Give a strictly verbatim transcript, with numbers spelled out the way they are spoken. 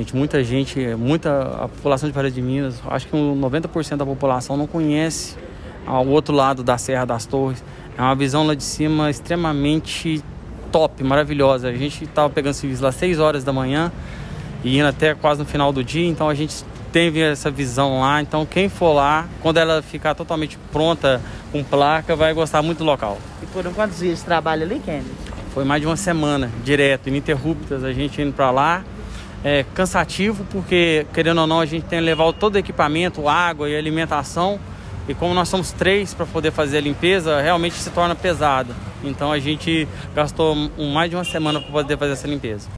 realmente, muita gente, muita a população de Parede de Minas, acho que noventa por cento da população não conhece o outro lado da Serra das Torres. É uma visão lá de cima extremamente top, maravilhosa. A gente estava pegando serviço lá às seis horas da manhã e indo até quase no final do dia, então a gente teve essa visão lá. Então quem for lá, quando ela ficar totalmente pronta com placa, vai gostar muito do local. E foram quantos dias de trabalho ali, Kennedy? Foi mais de uma semana, direto, ininterruptas, a gente indo para lá. É cansativo porque, querendo ou não, a gente tem que levar todo o equipamento, água e alimentação. E como nós somos três para poder fazer a limpeza, realmente se torna pesado. Então a gente gastou mais de uma semana para poder fazer essa limpeza.